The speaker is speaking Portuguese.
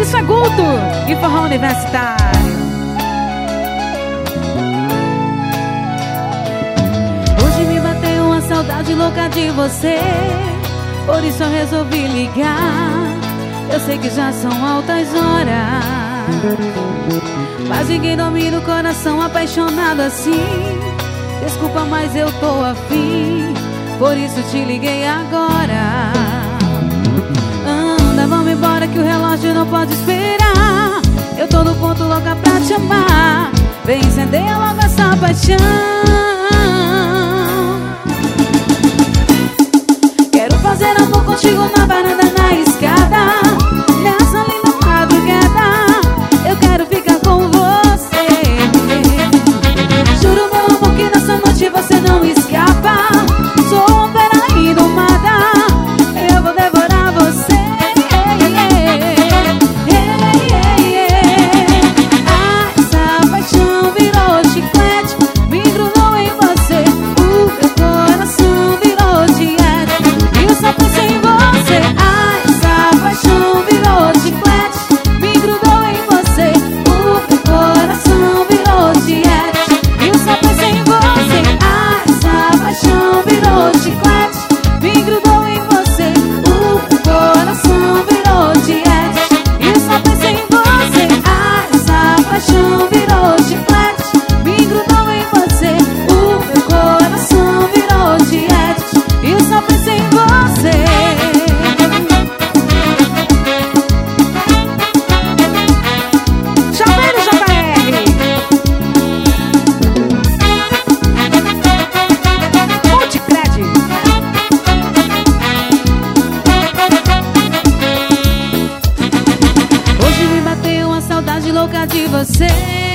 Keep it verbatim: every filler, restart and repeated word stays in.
Isso é Guto e forró universitário. Hoje me bateu uma saudade louca de você, por isso eu resolvi ligar. Eu sei que já são altas horas, mas ninguém domina o coração apaixonado assim. Desculpa, mas eu tô afim, por isso te liguei agora. Anda, vamos embora que o relógio não pode esperar. Eu tô no ponto louca pra te amar. Vem acender logo essa paixão. Quero fazer amor contigo na varanda, na escada, nessa linda madrugada. Eu quero ficar com você. Juro, meu amor, que nessa noite você não escapa. Sou uma fera indomada, eu vou devorar você. Ah, essa paixão virou chiclete, me grudou em você. O meu coração virou dieta e eu só penso em você. Ah, essa paixão virou chiclete, me grudou em você. O meu coração virou dieta e eu só penso em você. Ah, essa paixão virou chiclete, me grudou em você. O meu coração virou dieta e eu só penso em você. Ah, essa paixão virou chiclete, me grudou em você. O meu coração virou dieta e eu só penso em você. Chaveiro J R, Multicred. Hoje me bateu uma saudade louca de você.